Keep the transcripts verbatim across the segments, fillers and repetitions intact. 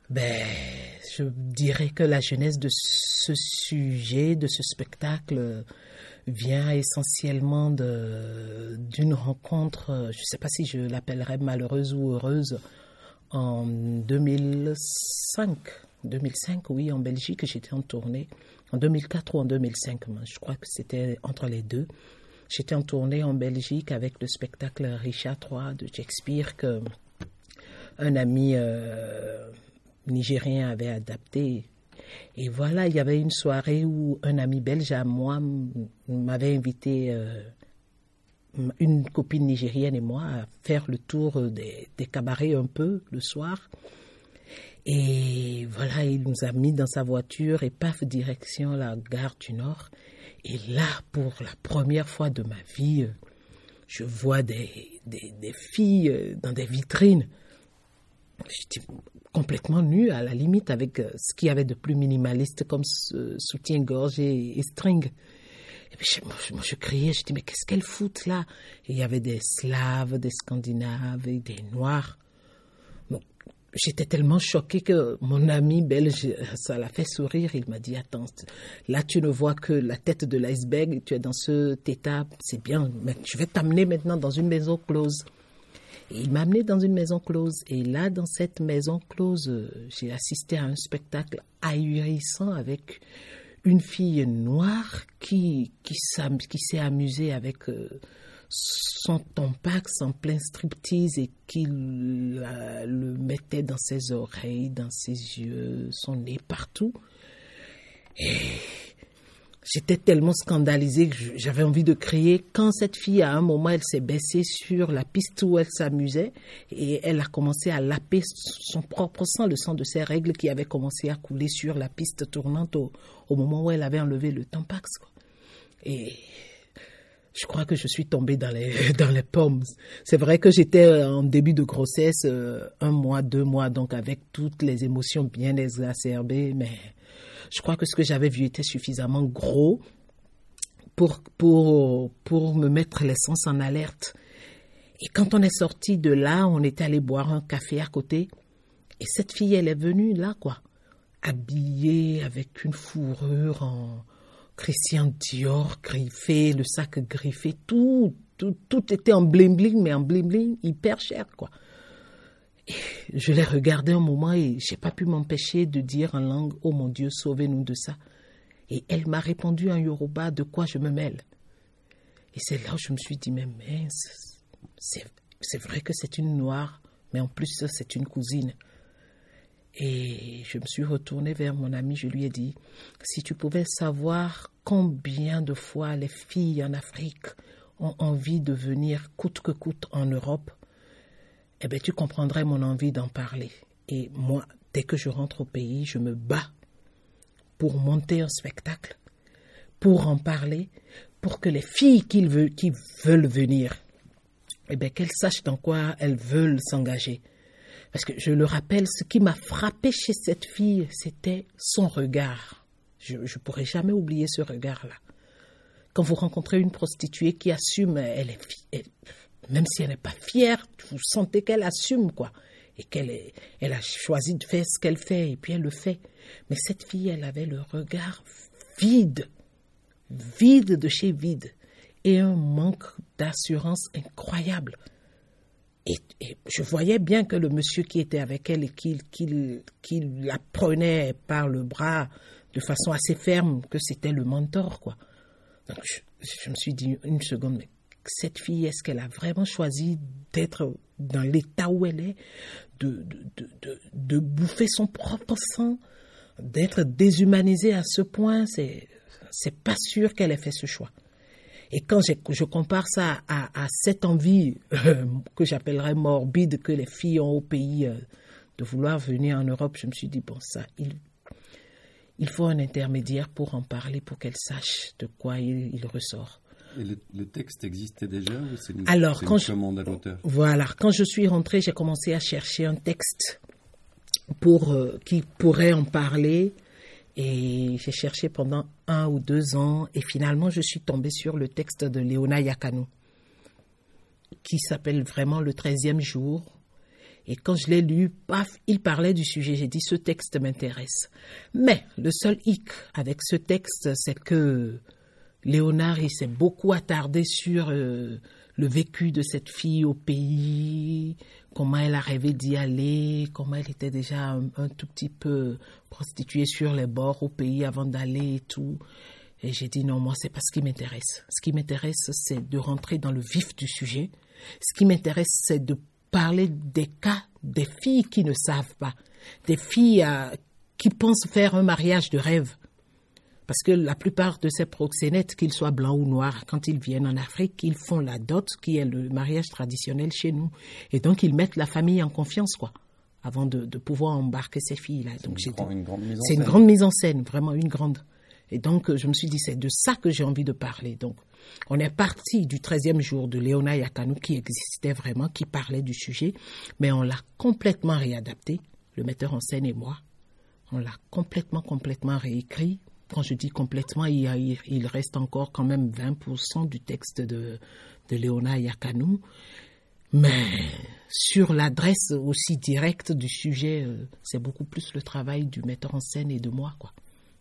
Ben, je dirais que la genèse de ce sujet, de ce spectacle, vient essentiellement de, d'une rencontre, je ne sais pas si je l'appellerais malheureuse ou heureuse, en deux mille cinq. deux mille cinq, oui, en Belgique, j'étais en tournée. En deux mille quatre ou en deux mille cinq, je crois que c'était entre les deux. J'étais en tournée en Belgique avec le spectacle Richard trois de Shakespeare que un ami euh, nigérien avait adapté. Et voilà, il y avait une soirée où un ami belge à moi m'avait invité, euh, une copine nigérienne et moi, à faire le tour des, des cabarets un peu le soir. Et voilà, il nous a mis dans sa voiture et paf, direction la gare du Nord. Et là, pour la première fois de ma vie, je vois des, des, des filles dans des vitrines. J'étais complètement nue, à la limite, avec ce qu'il y avait de plus minimaliste comme soutien-gorge et, et string. Et puis je, moi, je, moi, je criais, je dis, mais qu'est-ce qu'elles foutent là? Et il y avait des Slaves, des Scandinaves et des Noirs. Bon, j'étais tellement choquée que mon ami belge, ça l'a fait sourire. Il m'a dit, attends, là tu ne vois que la tête de l'iceberg, tu es dans ce état, c'est bien, mais je vais t'amener maintenant dans une maison close. Et il m'a amené dans une maison close. Et là, dans cette maison close, j'ai assisté à un spectacle ahurissant avec une fille noire qui, qui, qui s'est amusée avec son tampax en plein striptease et qui la, le mettait dans ses oreilles, dans ses yeux, son nez, partout. Et j'étais tellement scandalisée que j'avais envie de crier. Quand cette fille, à un moment, elle s'est baissée sur la piste où elle s'amusait et elle a commencé à laper son propre sang, le sang de ses règles qui avait commencé à couler sur la piste tournante au, au moment où elle avait enlevé le tampax, quoi. Et je crois que je suis tombée dans les, dans les pommes. C'est vrai que j'étais en début de grossesse, euh, un mois, deux mois, donc avec toutes les émotions bien exacerbées, mais je crois que ce que j'avais vu était suffisamment gros pour, pour, pour me mettre les sens en alerte. Et quand on est sorti de là, on était allé boire un café à côté. Et cette fille, elle est venue là, quoi, habillée avec une fourrure en Christian Dior griffé, le sac griffé, tout, tout, tout était en bling-bling, mais en bling-bling hyper cher, quoi. Je l'ai regardé un moment et j'ai pas pu m'empêcher de dire en langue « Oh mon Dieu, sauvez-nous de ça ». Et elle m'a répondu en yoruba « De quoi je me mêle ?» Et c'est là où je me suis dit « Mais mince, c'est, c'est vrai que c'est une noire, mais en plus c'est une cousine. » Et je me suis retournée vers mon ami, je lui ai dit « Si tu pouvais savoir combien de fois les filles en Afrique ont envie de venir coûte que coûte en Europe, eh bien, tu comprendrais mon envie d'en parler. Et moi, dès que je rentre au pays, je me bats pour monter un spectacle, pour en parler, pour que les filles qui veulent, qui veulent venir, eh bien, qu'elles sachent dans quoi elles veulent s'engager. Parce que je le rappelle, ce qui m'a frappé chez cette fille, c'était son regard. Je ne pourrai jamais oublier ce regard-là. Quand vous rencontrez une prostituée qui assume, elle est... Elle, même si elle n'est pas fière, vous sentez qu'elle assume, quoi. Et qu'elle est, elle a choisi de faire ce qu'elle fait, et puis elle le fait. Mais cette fille, elle avait le regard vide, vide de chez vide, et un manque d'assurance incroyable. Et, et je voyais bien que le monsieur qui était avec elle et qu'il, qu'il, qu'il la prenait par le bras de façon assez ferme, que c'était le mentor, quoi. Donc je, je me suis dit une seconde, mais cette fille, est-ce qu'elle a vraiment choisi d'être dans l'état où elle est, de, de, de, de, de bouffer son propre sang, d'être déshumanisée à ce point? C'est, c'est pas sûr qu'elle ait fait ce choix. Et quand je, je compare ça à, à cette envie euh, que j'appellerais morbide que les filles ont au pays euh, de vouloir venir en Europe, je me suis dit, bon, ça, il, il faut un intermédiaire pour en parler, pour qu'elle sache de quoi il, il ressort. Et le, le texte existait déjà ou c'est une, Alors, c'est quand une commande à l'auteur? Voilà, quand je suis rentrée, j'ai commencé à chercher un texte pour, euh, qui pourrait en parler. Et j'ai cherché pendant un ou deux ans. Et finalement, je suis tombée sur le texte de Léona Yakanou, qui s'appelle vraiment Le treizième jour. Et quand je l'ai lu, paf, il parlait du sujet. J'ai dit, ce texte m'intéresse. Mais le seul hic avec ce texte, c'est que Léonard, il s'est beaucoup attardé sur euh, le vécu de cette fille au pays, comment elle a rêvé d'y aller, comment elle était déjà un, un tout petit peu prostituée sur les bords au pays avant d'aller et tout. Et j'ai dit, non, moi, c'est pas ce qui m'intéresse. Ce qui m'intéresse, c'est de rentrer dans le vif du sujet. Ce qui m'intéresse, c'est de parler des cas des filles qui ne savent pas, des filles euh, qui pensent faire un mariage de rêve. Parce que la plupart de ces proxénètes, qu'ils soient blancs ou noirs, quand ils viennent en Afrique, ils font la dot, qui est le mariage traditionnel chez nous. Et donc, ils mettent la famille en confiance, quoi, avant de, de pouvoir embarquer ces filles-là. Donc, c'est une, une grande mise en c'est scène. une grande mise en scène, vraiment une grande. Et donc, je me suis dit, c'est de ça que j'ai envie de parler. Donc, on est parti du treizième jour de Léona Yakanou qui existait vraiment, qui parlait du sujet, mais on l'a complètement réadapté, le metteur en scène et moi. On l'a complètement, complètement réécrit. Quand je dis complètement, il, y a, il reste encore quand même vingt pour cent du texte de, de Léona Yakanou. Mais sur l'adresse aussi directe du sujet, euh, c'est beaucoup plus le travail du metteur en scène et de moi, quoi.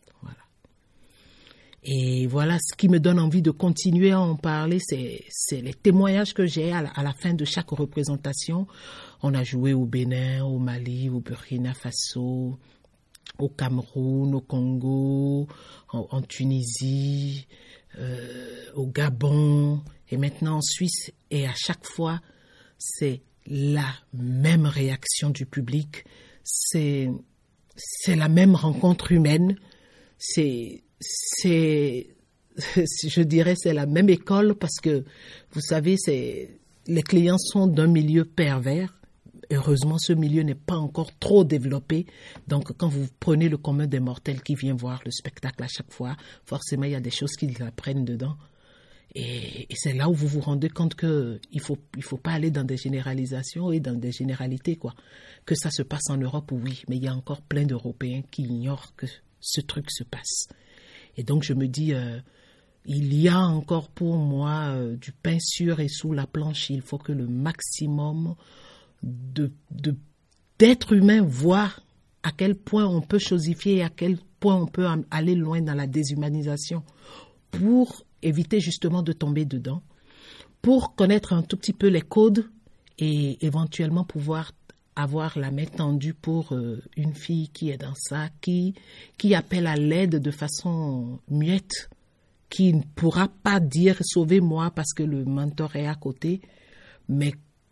Et voilà, ce qui me donne envie de continuer à en parler, c'est, c'est les témoignages que j'ai à la, à la fin de chaque représentation. On a joué au Bénin, au Mali, au Burkina Faso, au Cameroun, au Congo, en, en Tunisie, euh, au Gabon et maintenant en Suisse. Et à chaque fois, c'est la même réaction du public, c'est, c'est la même rencontre humaine, c'est... C'est, je dirais, c'est la même école parce que, vous savez, c'est, les clients sont d'un milieu pervers. Heureusement, ce milieu n'est pas encore trop développé. Donc, quand vous prenez le commun des mortels qui vient voir le spectacle à chaque fois, forcément, il y a des choses qu'ils apprennent dedans. Et, et c'est là où vous vous rendez compte que il faut, il faut pas aller dans des généralisations et dans des généralités, quoi. Que ça se passe en Europe, oui, mais il y a encore plein d'Européens qui ignorent que ce truc se passe. Et donc, je me dis, euh, il y a encore pour moi euh, du pain sûr et sous la planche. Il faut que le maximum de, de, d'êtres humains voient à quel point on peut chosifier et à quel point on peut aller loin dans la déshumanisation pour éviter justement de tomber dedans, pour connaître un tout petit peu les codes et éventuellement pouvoir avoir la main tendue pour euh, une fille qui est dans ça, qui, qui appelle à l'aide de façon muette, qui ne pourra pas dire « sauvez-moi » parce que le mentor est à côté, mais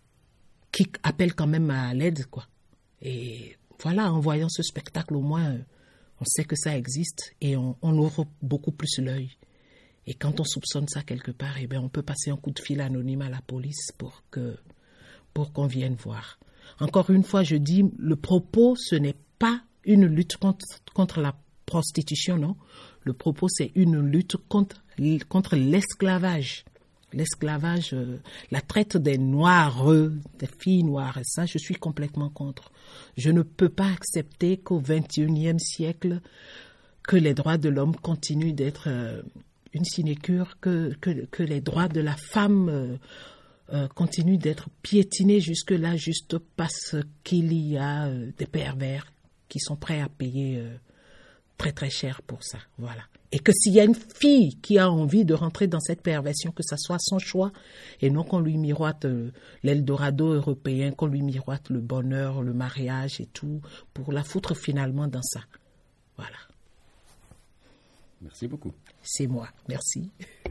qui appelle quand même à l'aide, quoi. Et voilà, en voyant ce spectacle, au moins, on sait que ça existe et on, on ouvre beaucoup plus l'œil. Et quand on soupçonne ça quelque part, eh bien, on peut passer un coup de fil anonyme à la police pour que, pour qu'on vienne voir. Encore une fois, je dis, le propos, ce n'est pas une lutte contre, contre la prostitution, non. Le propos, c'est une lutte contre, contre l'esclavage. L'esclavage, euh, la traite des noirs, des filles noires, ça, je suis complètement contre. Je ne peux pas accepter qu'au vingt et unième siècle, que les droits de l'homme continuent d'être euh, une sinécure, que, que, que les droits de la femme euh, Euh, continue d'être piétiné jusque-là juste parce qu'il y a euh, des pervers qui sont prêts à payer euh, très très cher pour ça, voilà. Et que s'il y a une fille qui a envie de rentrer dans cette perversion, que ça soit son choix et non qu'on lui miroite euh, l'Eldorado européen, qu'on lui miroite le bonheur, le mariage et tout, pour la foutre finalement dans ça, voilà. Merci beaucoup. C'est moi, merci.